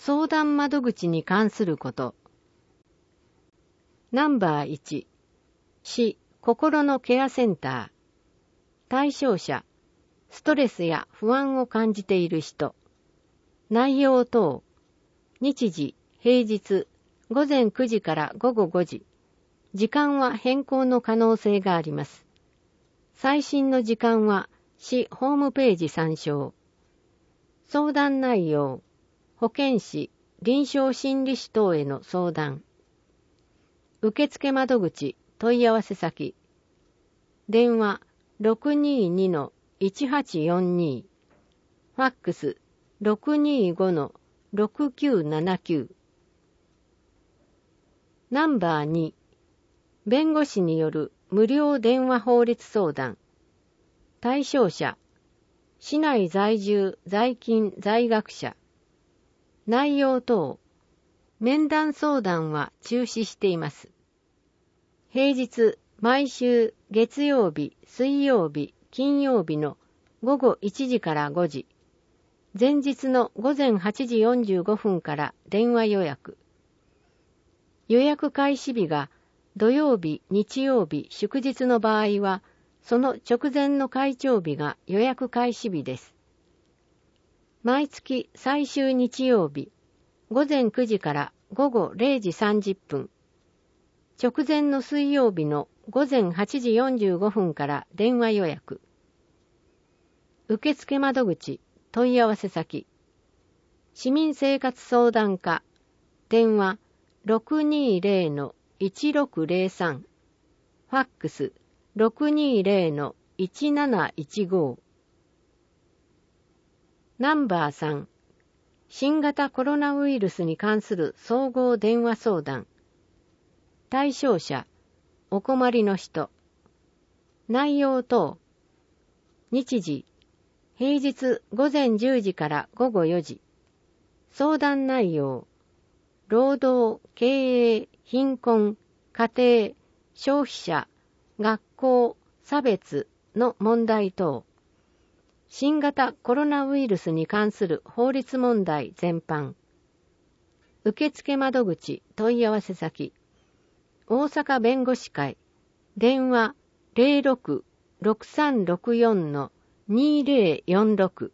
相談窓口に関すること。ナンバー1、市心のケアセンター。対象者、ストレスや不安を感じている人。内容等、日時、平日、午前9時から午後5時。時間は変更の可能性があります。最新の時間は市ホームページ参照。相談内容、保健師、臨床心理士等への相談。受付窓口、問い合わせ先。電話 622-1842。ファックス 625-6979。ナンバー2、弁護士による無料電話法律相談。対象者、市内在住、在勤、在学者。内容等、面談相談は中止しています。平日、毎週月曜日、水曜日、金曜日の午後1時から5時。前日の午前8時45分から電話予約。予約開始日が土曜日、日曜日、祝日の場合は、その直前の開帳日が予約開始日です。毎月最終日曜日、午前9時から午後0時30分。直前の水曜日の午前8時45分から電話予約。受付窓口、問い合わせ先。市民生活相談課、電話 620-1603。ファックス 620-1715。ナンバー3、新型コロナウイルスに関する総合電話相談。対象者、お困りの人。内容等、日時、平日午前10時から午後4時。相談内容、労働、経営、貧困、家庭、消費者、学校、差別の問題等。新型コロナウイルスに関する法律問題全般。受付窓口、問い合わせ先。大阪弁護士会、電話 06-6364-2046。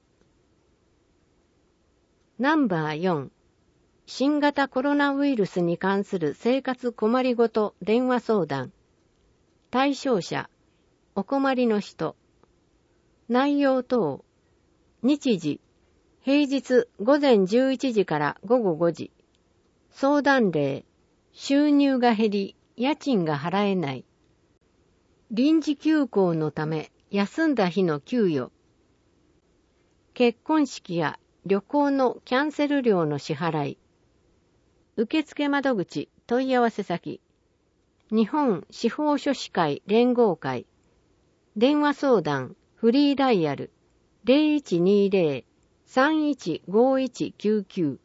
ナンバー4、新型コロナウイルスに関する生活困りごと電話相談。対象者、お困りの人。内容等、日時、平日午前11時から午後5時。相談例、収入が減り、家賃が払えない。臨時休校のため休んだ日の給与。結婚式や旅行のキャンセル料の支払い。受付窓口、問い合わせ先。日本司法書士会連合会。電話相談、フリーダイヤル 0120-315199。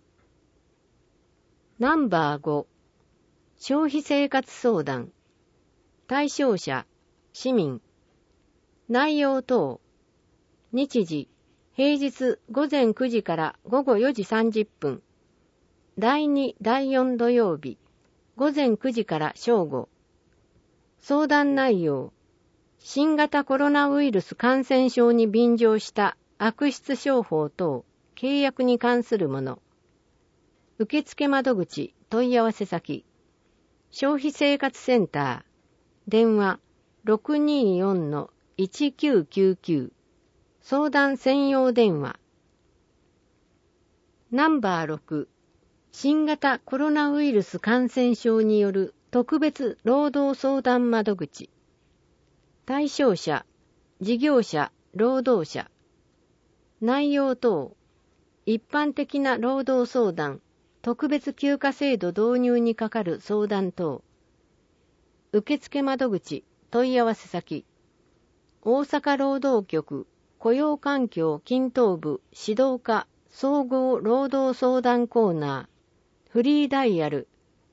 ナンバー5、消費生活相談。対象者、市民。内容等、日時、平日午前9時から午後4時30分。第2、第4土曜日、午前9時から正午。相談内容、新型コロナウイルス感染症に便乗した悪質商法等、契約に関するもの。受付窓口、問い合わせ先。消費生活センター、電話 624-1999。相談専用電話。ナンバー6、新型コロナウイルス感染症による特別労働相談窓口。対象者、事業者、労働者。内容等、一般的な労働相談、特別休暇制度導入に係る相談等。受付窓口、問い合わせ先。大阪労働局、雇用環境均等部指導課総合労働相談コーナー。フリーダイヤル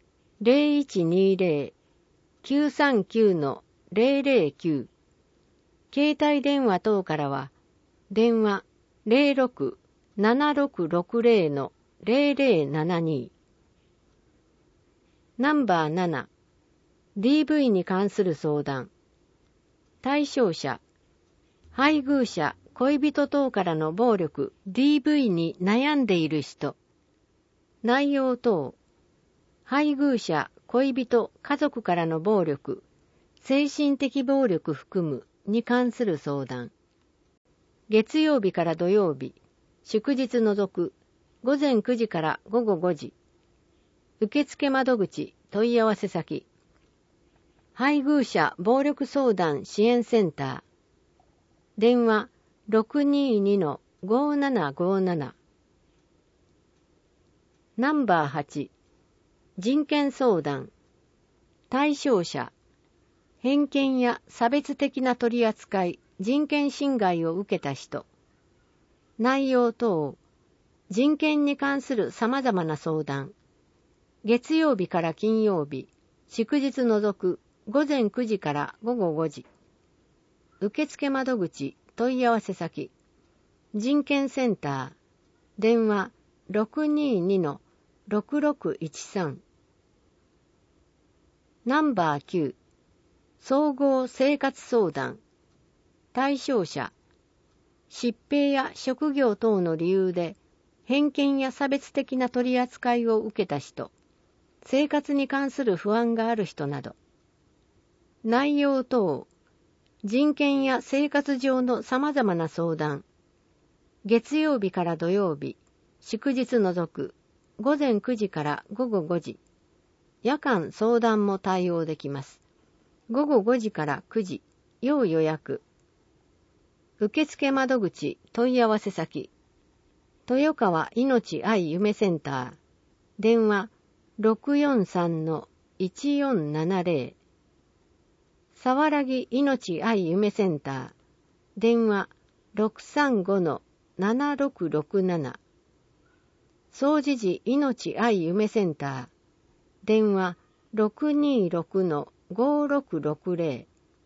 0120-939-009。携帯電話等からは、電話 06-7660-0 0072。ナンバー7、DV に関する相談。対象者、配偶者、恋人等からの暴力、DV に悩んでいる人。内容等、配偶者、恋人、家族からの暴力、精神的暴力含むに関する相談。月曜日から土曜日、祝日除く、午前9時から午後5時。受付窓口、問い合わせ先。配偶者暴力相談支援センター。電話 622-5757。ナンバー8、人権相談。対象者、偏見や差別的な取り扱い、人権侵害を受けた人。内容等、人権に関する様々な相談。月曜日から金曜日、祝日除く、午前9時から午後5時。受付窓口、問い合わせ先。人権センター。電話 622-6613。ナンバー9、総合生活相談。対象者、疾病や職業等の理由で偏見や差別的な取り扱いを受けた人、生活に関する不安がある人など。内容等、人権や生活上の様々な相談。月曜日から土曜日、祝日除く、午前9時から午後5時。夜間相談も対応できます。午後5時から9時、要予約。受付窓口、問い合わせ先。豊川いのち愛夢センター。電話 643-1470。さわらぎいのち愛夢センター。電話 635-7667。総持寺いのち愛夢センター。電話 626-5660。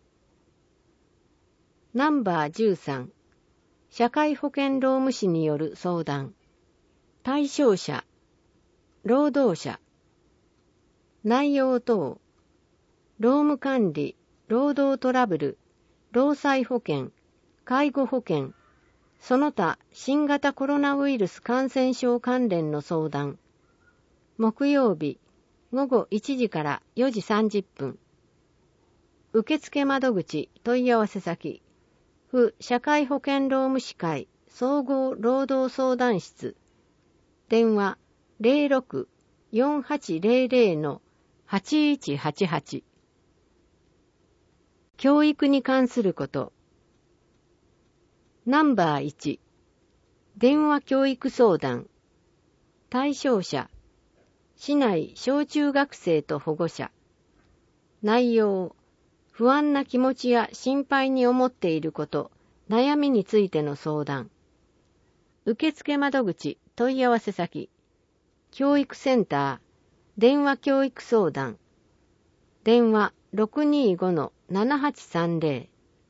ナンバー13、社会保険労務士による相談。対象者、労働者。内容等、労務管理、労働トラブル、労災保険、介護保険、その他新型コロナウイルス感染症関連の相談。木曜日、午後1時から4時30分。受付窓口、問い合わせ先。府社会保険労務士会総合労働相談室。電話 06-4800-8188。教育に関すること。ナンバー1、電話教育相談。対象者、市内小中学生と保護者。内容、不安な気持ちや心配に思っていること、悩みについての相談。受付窓口、問い合わせ先。教育センター、電話教育相談。電話 625-7830。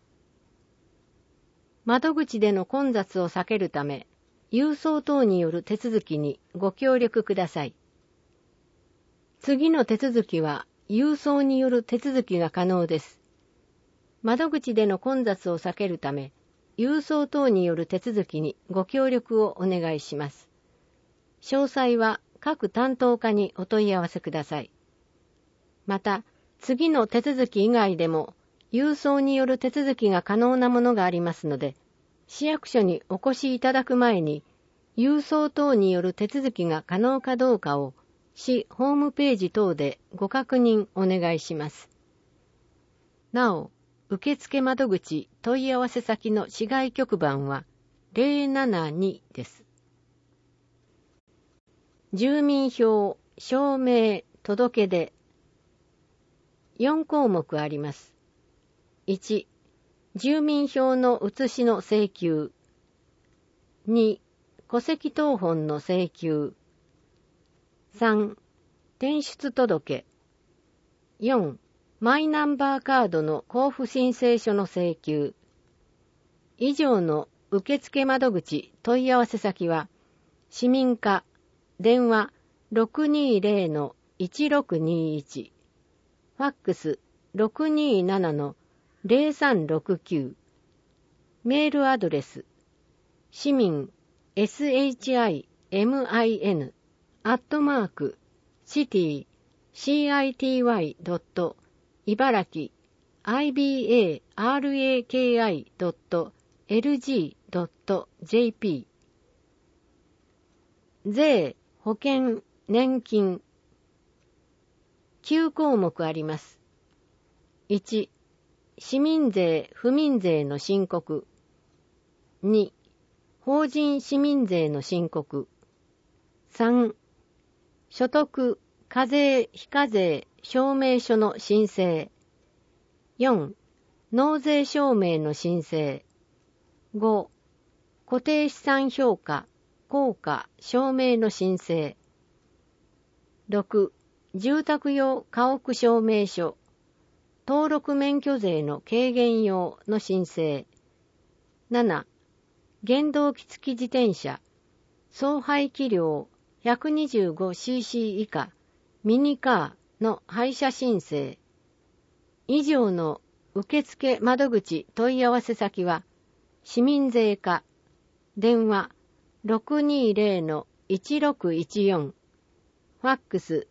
窓口での混雑を避けるため、郵送等による手続きにご協力ください。次の手続きは、郵送による手続きが可能です。窓口での混雑を避けるため、郵送等による手続きにご協力をお願いします。詳細は各担当課にお問い合わせください。また、次の手続き以外でも、郵送による手続きが可能なものがありますので、市役所にお越しいただく前に、郵送等による手続きが可能かどうかを、市ホームページ等でご確認お願いします。なお、受付窓口問い合わせ先の市外局番は072です。住民票、証明、届出。4項目あります。1、住民票の写しの請求。2、戸籍謄本の請求。3、転出届。4、マイナンバーカードの交付申請書の請求。以上の受付窓口問い合わせ先は、市民課電話 620-1621、ファックス 627-0369、メールアドレス、市民 SHIMIN @city.city.茨城 ibaraki.lg.jp 税、保険、年金9項目あります。1、市民税、府民税の申告。2、法人市民税の申告。3、所得、課税、非課税、証明書の申請。4、納税証明の申請。5、固定資産評価、効果、証明の申請。6、住宅用家屋証明書、登録免許税の軽減用の申請。7、原動機付き自転車、総排気量 125cc 以下、ミニカーの廃車申請。以上の受付窓口問い合わせ先は、市民税課、電話 620-1614、ファックス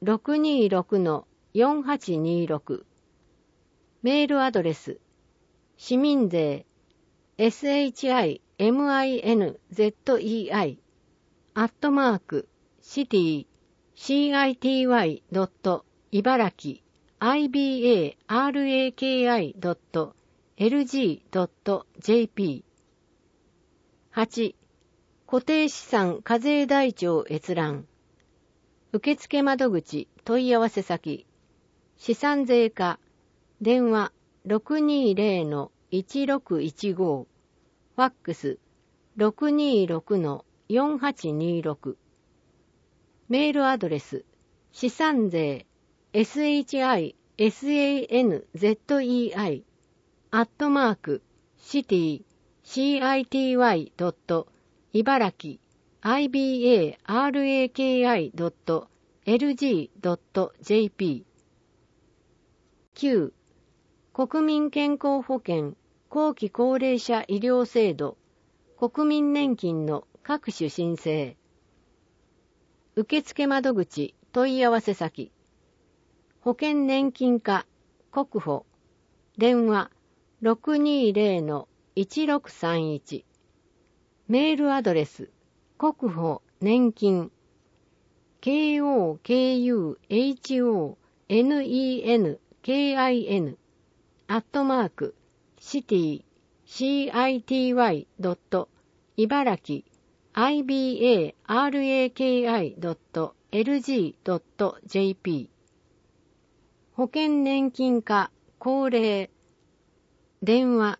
626-4826、メールアドレス、市民税、SHIMINZEI @city.ibaraki ibaraki.lg.jp 8. 固定資産課税台帳閲覧。受付窓口問い合わせ先、資産税課、電話 620-1615、ファックス 626-4826、メールアドレス、資産税、city.ibaraki.ibaraki.lg.jp 9. 国民健康保険後期高齢者医療制度国民年金の各種申請。受付窓口問い合わせ先、保険年金課国保、電話 620-1631、メールアドレス、国保年金、KOKUHONENKIN @city.ibaraki.lg.jp 保険年金課高齢、電話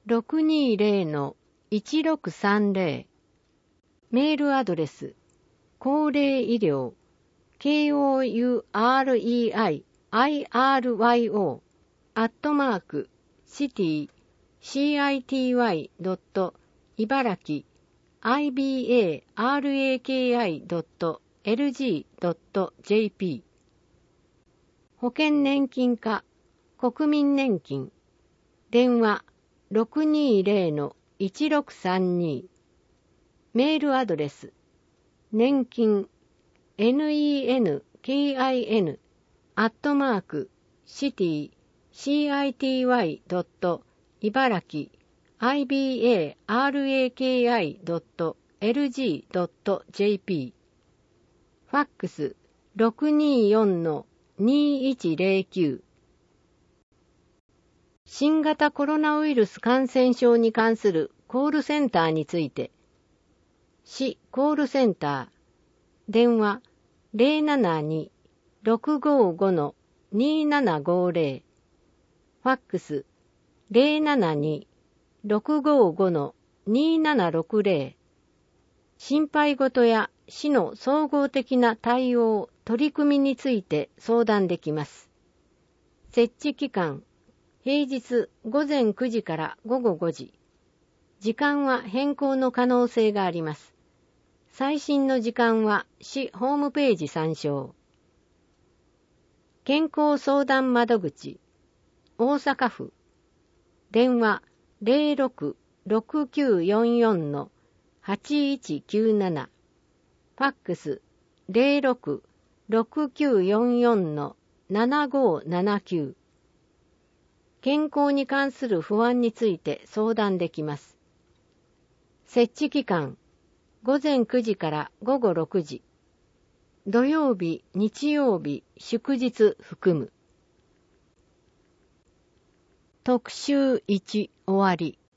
620-1630、メールアドレス、高齢医療、city.city.ibaraki.lg.jp 保険年金課国民年金、電話 620-1632、メールアドレス、年金、nenkIN@city.ibaraki.lg.jp ファックス 624-2109 新型コロナウイルス感染症に関するコールセンターについて。市コールセンター、電話 072-655-2750、ファックス 072-655-2760、心配事や市の総合的な対応、取り組みについて相談できます。設置期間、平日午前9時から午後5時。時間は変更の可能性があります。 最新の時間は市ホームページ参照。健康相談窓口、大阪府、電話06-6944-8197、ファックス06-6944-7579、健康に関する不安について相談できます。設置期間、午前9時から午後6時、土曜日、日曜日、祝日含む。特集1終わり。